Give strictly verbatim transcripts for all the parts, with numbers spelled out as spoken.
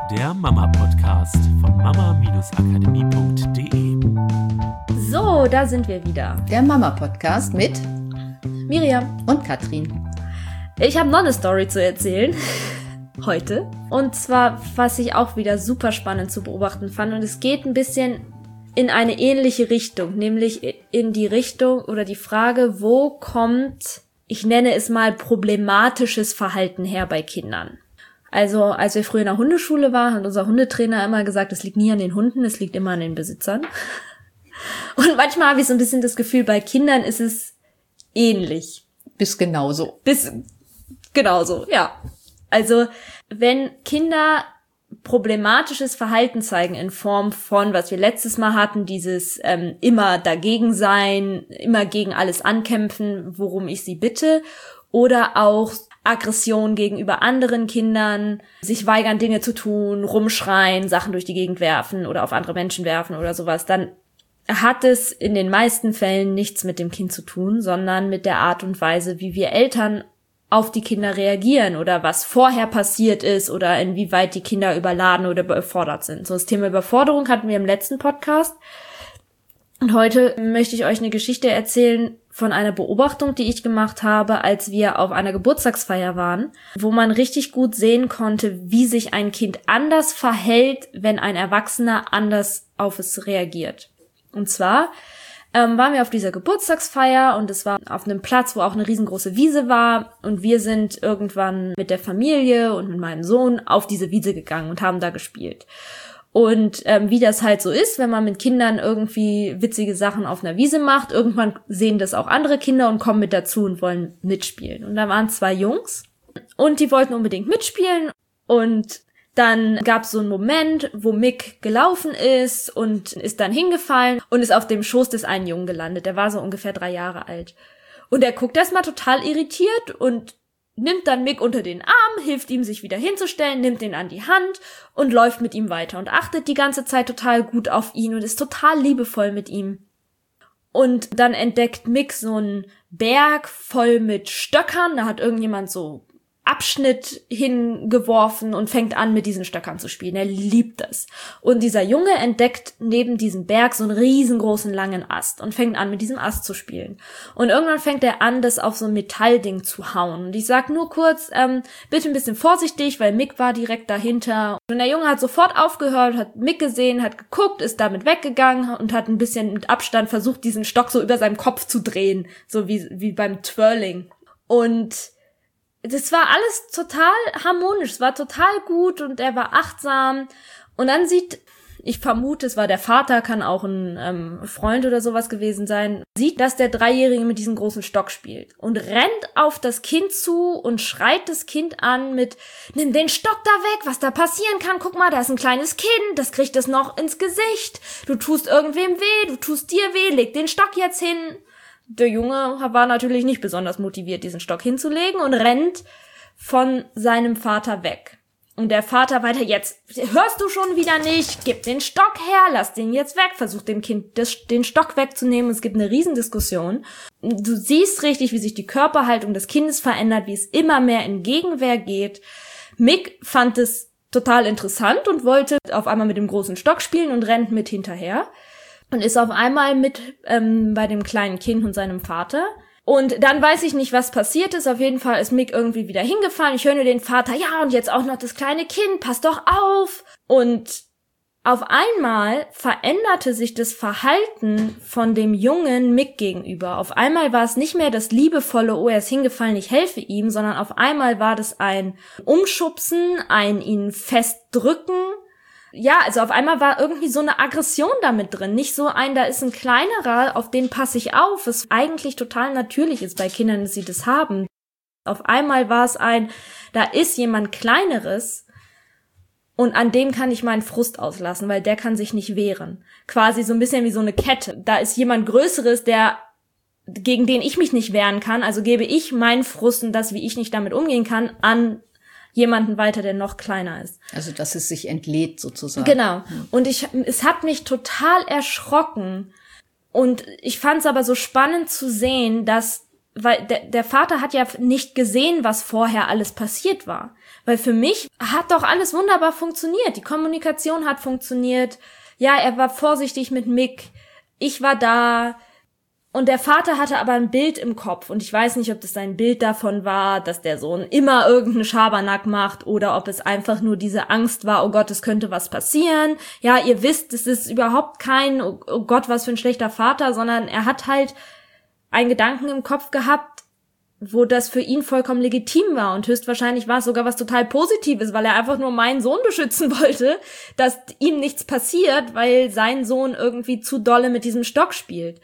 der Mama-Podcast von mama-akademie punkt de. So, da sind wir wieder. Der Mama-Podcast mit Miriam und Katrin. Ich habe noch eine Story zu erzählen heute. Und zwar, was ich auch wieder super spannend zu beobachten fand. Und es geht ein bisschen in eine ähnliche Richtung, nämlich in die Richtung oder die Frage, wo kommt, ich nenne es mal, problematisches Verhalten her bei Kindern. Also, als wir früher in der Hundeschule waren, hat unser Hundetrainer immer gesagt, es liegt nie an den Hunden, es liegt immer an den Besitzern. Und manchmal habe ich so ein bisschen das Gefühl, bei Kindern ist es ähnlich. Bis genauso. Bis genauso, ja. Also, wenn Kinder problematisches Verhalten zeigen in Form von, was wir letztes Mal hatten, dieses ähm, immer dagegen sein, immer gegen alles ankämpfen, worum ich sie bitte, oder auch Aggression gegenüber anderen Kindern, sich weigern, Dinge zu tun, rumschreien, Sachen durch die Gegend werfen oder auf andere Menschen werfen oder sowas, dann hat es in den meisten Fällen nichts mit dem Kind zu tun, sondern mit der Art und Weise, wie wir Eltern auf die Kinder reagieren oder was vorher passiert ist oder inwieweit die Kinder überladen oder überfordert sind. So, das Thema Überforderung hatten wir im letzten Podcast. Und heute möchte ich euch eine Geschichte erzählen von einer Beobachtung, die ich gemacht habe, als wir auf einer Geburtstagsfeier waren, wo man richtig gut sehen konnte, wie sich ein Kind anders verhält, wenn ein Erwachsener anders auf es reagiert. Und zwar ähm, waren wir auf dieser Geburtstagsfeier und es war auf einem Platz, wo auch eine riesengroße Wiese war und wir sind irgendwann mit der Familie und mit meinem Sohn auf diese Wiese gegangen und haben da gespielt. Und ähm, wie das halt so ist, wenn man mit Kindern irgendwie witzige Sachen auf einer Wiese macht, irgendwann sehen das auch andere Kinder und kommen mit dazu und wollen mitspielen. Und da waren zwei Jungs und die wollten unbedingt mitspielen und dann gab es so einen Moment, wo Mick gelaufen ist und ist dann hingefallen und ist auf dem Schoß des einen Jungen gelandet. Der war so ungefähr drei Jahre alt. Und er guckt erstmal total irritiert und nimmt dann Mick unter den Arm, hilft ihm, sich wieder hinzustellen, nimmt ihn an die Hand und läuft mit ihm weiter und achtet die ganze Zeit total gut auf ihn und ist total liebevoll mit ihm. Und dann entdeckt Mick so einen Berg voll mit Stöckern, da hat irgendjemand so Abschnitt hingeworfen und fängt an, mit diesen Stöckern zu spielen. Er liebt es. Und dieser Junge entdeckt neben diesem Berg so einen riesengroßen langen Ast und fängt an, mit diesem Ast zu spielen. Und irgendwann fängt er an, das auf so ein Metallding zu hauen. Und ich sag nur kurz, ähm, bitte ein bisschen vorsichtig, weil Mick war direkt dahinter. Und der Junge hat sofort aufgehört, hat Mick gesehen, hat geguckt, ist damit weggegangen und hat ein bisschen mit Abstand versucht, diesen Stock so über seinem Kopf zu drehen. So wie, wie beim Twirling. Und das war alles total harmonisch, es war total gut und er war achtsam. Und dann sieht, ich vermute, es war der Vater, kann auch ein ähm, Freund oder sowas gewesen sein, sieht, dass der Dreijährige mit diesem großen Stock spielt und rennt auf das Kind zu und schreit das Kind an mit, nimm den Stock da weg, was da passieren kann, guck mal, da ist ein kleines Kind, das kriegt es noch ins Gesicht, du tust irgendwem weh, du tust dir weh, leg den Stock jetzt hin. Der Junge war natürlich nicht besonders motiviert, diesen Stock hinzulegen und rennt von seinem Vater weg. Und der Vater weiter, jetzt hörst du schon wieder nicht, gib den Stock her, lass den jetzt weg, versuch dem Kind das, den Stock wegzunehmen. Es gibt eine Riesendiskussion. Du siehst richtig, wie sich die Körperhaltung des Kindes verändert, wie es immer mehr in Gegenwehr geht. Mick fand es total interessant und wollte auf einmal mit dem großen Stock spielen und rennt mit hinterher. Und ist auf einmal mit ähm, bei dem kleinen Kind und seinem Vater. Und dann weiß ich nicht, was passiert ist. Auf jeden Fall ist Mick irgendwie wieder hingefallen. Ich höre nur den Vater, ja, und jetzt auch noch das kleine Kind, pass doch auf. Und auf einmal veränderte sich das Verhalten von dem Jungen Mick gegenüber. Auf einmal war es nicht mehr das liebevolle, oh, er ist hingefallen, ich helfe ihm, sondern auf einmal war das ein Umschubsen, ein ihn festdrücken. Ja, also auf einmal war irgendwie so eine Aggression damit drin. Nicht so ein, da ist ein kleinerer, auf den passe ich auf, was eigentlich total natürlich ist bei Kindern, dass sie das haben. Auf einmal war es ein, da ist jemand Kleineres und an dem kann ich meinen Frust auslassen, weil der kann sich nicht wehren. Quasi so ein bisschen wie so eine Kette. Da ist jemand Größeres, der gegen den ich mich nicht wehren kann, also gebe ich meinen Frust und das, wie ich nicht damit umgehen kann, an jemanden weiter, der noch kleiner ist. Also, dass es sich entlädt sozusagen. Genau. Und ich, es hat mich total erschrocken. Und ich fand es aber so spannend zu sehen, dass weil der, der Vater hat ja nicht gesehen, was vorher alles passiert war. Weil für mich hat doch alles wunderbar funktioniert. Die Kommunikation hat funktioniert. Ja, er war vorsichtig mit Mick. Ich war da. Und der Vater hatte aber ein Bild im Kopf. Und ich weiß nicht, ob das ein Bild davon war, dass der Sohn immer irgendeinen Schabernack macht oder ob es einfach nur diese Angst war, oh Gott, es könnte was passieren. Ja, ihr wisst, es ist überhaupt kein, oh Gott, was für ein schlechter Vater, sondern er hat halt einen Gedanken im Kopf gehabt, wo das für ihn vollkommen legitim war. Und höchstwahrscheinlich war es sogar was total Positives, weil er einfach nur meinen Sohn beschützen wollte, dass ihm nichts passiert, weil sein Sohn irgendwie zu dolle mit diesem Stock spielt.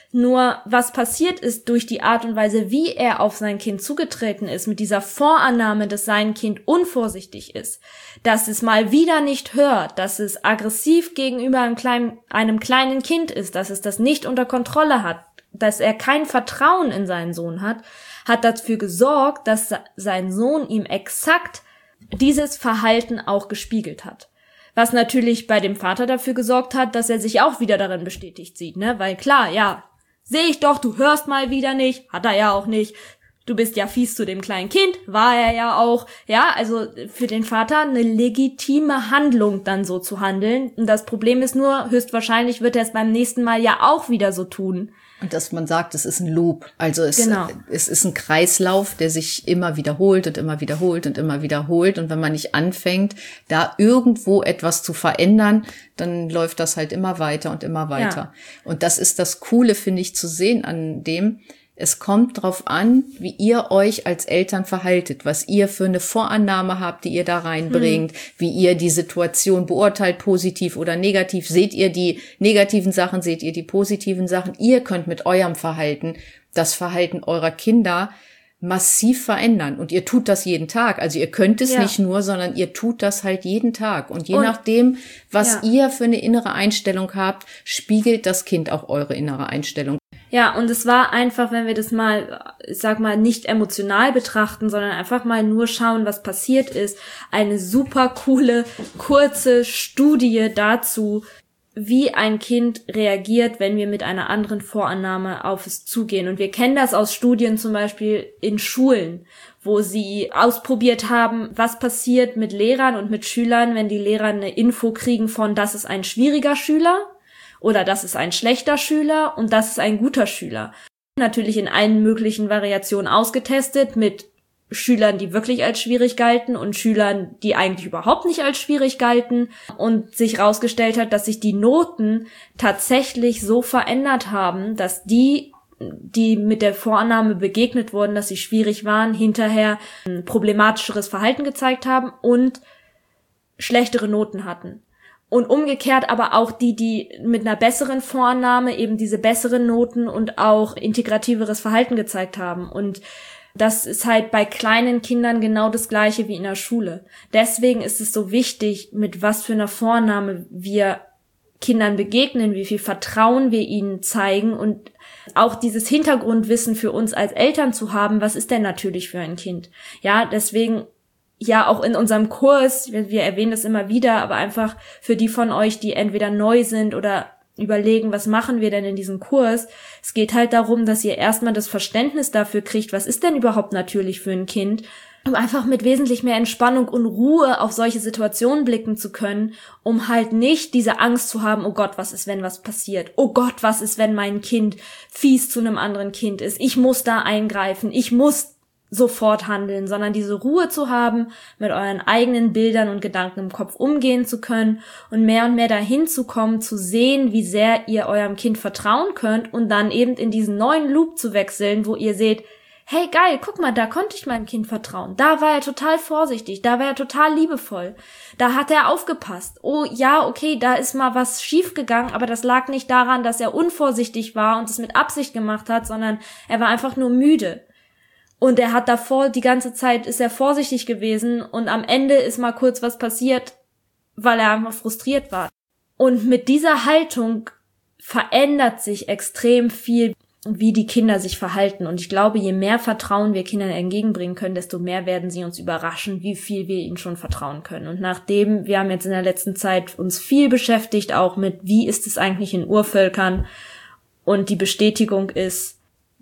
Nur was passiert ist durch die Art und Weise, wie er auf sein Kind zugetreten ist, mit dieser Vorannahme, dass sein Kind unvorsichtig ist, dass es mal wieder nicht hört, dass es aggressiv gegenüber einem kleinen, einem kleinen Kind ist, dass es das nicht unter Kontrolle hat, dass er kein Vertrauen in seinen Sohn hat, hat dafür gesorgt, dass sein Sohn ihm exakt dieses Verhalten auch gespiegelt hat. Was natürlich bei dem Vater dafür gesorgt hat, dass er sich auch wieder darin bestätigt sieht, ne? Weil klar, ja, sehe ich doch, du hörst mal wieder nicht, hat er ja auch nicht. Du bist ja fies zu dem kleinen Kind, war er ja auch. Ja, also für den Vater eine legitime Handlung, dann so zu handeln. Und das Problem ist nur, höchstwahrscheinlich wird er es beim nächsten Mal ja auch wieder so tun. Und dass man sagt, es ist ein Loop. Also es, Genau. es ist ein Kreislauf, der sich immer wiederholt und immer wiederholt und immer wiederholt. Und wenn man nicht anfängt, da irgendwo etwas zu verändern, dann läuft das halt immer weiter und immer weiter. Ja. Und das ist das Coole, finde ich, zu sehen an dem, es kommt drauf an, wie ihr euch als Eltern verhaltet, was ihr für eine Vorannahme habt, die ihr da reinbringt, hm. wie ihr die Situation beurteilt, positiv oder negativ. Seht ihr die negativen Sachen, seht ihr die positiven Sachen? Ihr könnt mit eurem Verhalten das Verhalten eurer Kinder massiv verändern. Und ihr tut das jeden Tag. Also ihr könnt es ja. nicht nur, sondern ihr tut das halt jeden Tag. Und je und, nachdem, was ja. ihr für eine innere Einstellung habt, spiegelt das Kind auch eure innere Einstellung. Ja, und es war einfach, wenn wir das mal, ich sag mal, nicht emotional betrachten, sondern einfach mal nur schauen, was passiert ist, eine super coole, kurze Studie dazu, wie ein Kind reagiert, wenn wir mit einer anderen Vorannahme auf es zugehen. Und wir kennen das aus Studien zum Beispiel in Schulen, wo sie ausprobiert haben, was passiert mit Lehrern und mit Schülern, wenn die Lehrer eine Info kriegen von, das ist ein schwieriger Schüler oder das ist ein schlechter Schüler und das ist ein guter Schüler. Natürlich in allen möglichen Variationen ausgetestet mit Schülern, die wirklich als schwierig galten und Schülern, die eigentlich überhaupt nicht als schwierig galten und sich herausgestellt hat, dass sich die Noten tatsächlich so verändert haben, dass die, die mit der Vorannahme begegnet wurden, dass sie schwierig waren, hinterher ein problematischeres Verhalten gezeigt haben und schlechtere Noten hatten. Und umgekehrt aber auch die, die mit einer besseren Vorannahme eben diese besseren Noten und auch integrativeres Verhalten gezeigt haben. Und das ist halt bei kleinen Kindern genau das Gleiche wie in der Schule. Deswegen ist es so wichtig, mit was für einer Vorannahme wir Kindern begegnen, wie viel Vertrauen wir ihnen zeigen und auch dieses Hintergrundwissen für uns als Eltern zu haben, was ist denn natürlich für ein Kind? Ja, deswegen ja auch in unserem Kurs, wir, wir erwähnen das immer wieder, aber einfach für die von euch, die entweder neu sind oder überlegen, was machen wir denn in diesem Kurs? Es geht halt darum, dass ihr erstmal das Verständnis dafür kriegt, was ist denn überhaupt natürlich für ein Kind, um einfach mit wesentlich mehr Entspannung und Ruhe auf solche Situationen blicken zu können, um halt nicht diese Angst zu haben, oh Gott, was ist, wenn was passiert? Oh Gott, was ist, wenn mein Kind fies zu einem anderen Kind ist? Ich muss da eingreifen, ich muss sofort handeln, sondern diese Ruhe zu haben, mit euren eigenen Bildern und Gedanken im Kopf umgehen zu können und mehr und mehr dahin zu kommen, zu sehen, wie sehr ihr eurem Kind vertrauen könnt und dann eben in diesen neuen Loop zu wechseln, wo ihr seht, hey geil, guck mal, da konnte ich meinem Kind vertrauen, da war er total vorsichtig, da war er total liebevoll, da hat er aufgepasst, oh ja, okay, da ist mal was schiefgegangen, aber das lag nicht daran, dass er unvorsichtig war und es mit Absicht gemacht hat, sondern er war einfach nur müde. Und er hat davor, die ganze Zeit ist er vorsichtig gewesen und am Ende ist mal kurz was passiert, weil er einfach frustriert war. Und mit dieser Haltung verändert sich extrem viel, wie die Kinder sich verhalten. Und ich glaube, je mehr Vertrauen wir Kindern entgegenbringen können, desto mehr werden sie uns überraschen, wie viel wir ihnen schon vertrauen können. Und nachdem, wir haben jetzt in der letzten Zeit uns viel beschäftigt, auch mit, wie ist es eigentlich in Urvölkern? Und die Bestätigung ist,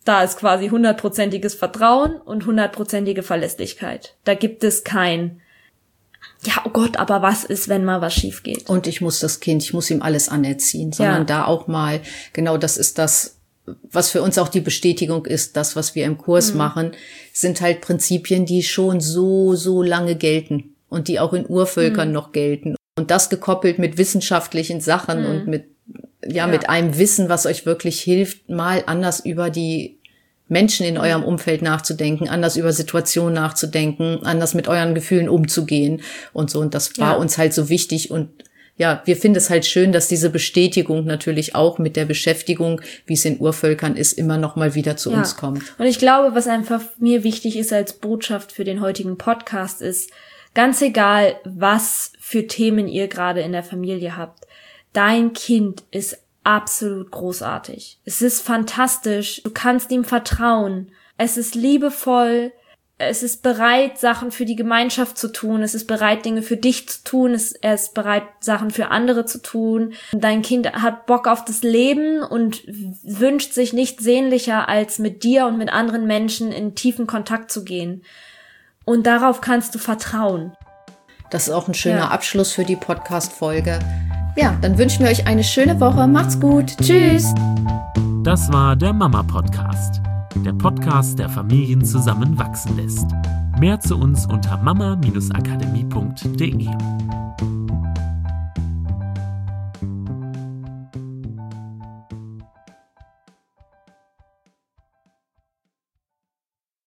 Da ist quasi hundertprozentiges Vertrauen und hundertprozentige Verlässlichkeit. Da gibt es kein, ja, oh Gott, aber was ist, wenn mal was schief geht? Und ich muss das Kind, ich muss ihm alles anerziehen, sondern ja. da auch mal, genau das ist das, was für uns auch die Bestätigung ist, das, was wir im Kurs mhm. machen, sind halt Prinzipien, die schon so, so lange gelten und die auch in Urvölkern mhm. noch gelten. Und das gekoppelt mit wissenschaftlichen Sachen mhm. und mit, ja, ja, mit einem Wissen, was euch wirklich hilft, mal anders über die Menschen in eurem Umfeld nachzudenken, anders über Situationen nachzudenken, anders mit euren Gefühlen umzugehen und so. Und das war ja. uns halt so wichtig. Und ja, wir finden es halt schön, dass diese Bestätigung natürlich auch mit der Beschäftigung, wie es in Urvölkern ist, immer noch mal wieder zu ja. uns kommt. Und ich glaube, was einfach mir wichtig ist als Botschaft für den heutigen Podcast ist, ganz egal, was für Themen ihr gerade in der Familie habt, dein Kind ist absolut großartig. Es ist fantastisch. Du kannst ihm vertrauen. Es ist liebevoll. Es ist bereit, Sachen für die Gemeinschaft zu tun. Es ist bereit, Dinge für dich zu tun. Es, er ist bereit, Sachen für andere zu tun. Dein Kind hat Bock auf das Leben und wünscht sich nichts sehnlicher, als mit dir und mit anderen Menschen in tiefen Kontakt zu gehen. Und darauf kannst du vertrauen. Das ist auch ein schöner ja. Abschluss für die Podcast-Folge. Ja, dann wünschen wir euch eine schöne Woche. Macht's gut. Tschüss. Das war der Mama-Podcast. Der Podcast, der Familien zusammenwachsen lässt. Mehr zu uns unter mama Bindestrich akademie punkt de.